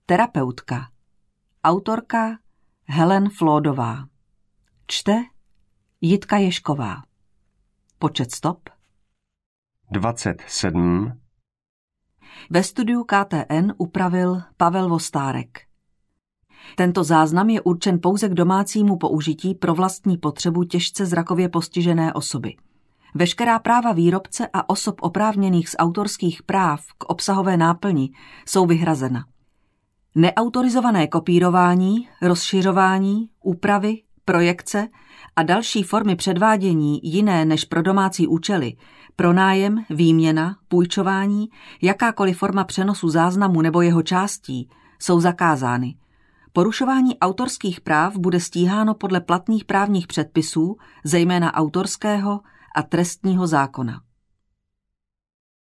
Terapeutka. Autorka Helen Flódová. Čte Jitka Ježková. Počet stop 27. Ve studiu KTN upravil Pavel Vostárek. Tento záznam je určen pouze k domácímu použití pro vlastní potřebu těžce zrakově postižené osoby. Veškerá práva výrobce a osob oprávněných z autorských práv k obsahové náplni jsou vyhrazena. Neautorizované kopírování, rozšiřování, úpravy, projekce a další formy předvádění jiné než pro domácí účely, pronájem, výměna, půjčování, jakákoliv forma přenosu záznamu nebo jeho částí jsou zakázány. Porušování autorských práv bude stíháno podle platných právních předpisů, zejména autorského a trestního zákona.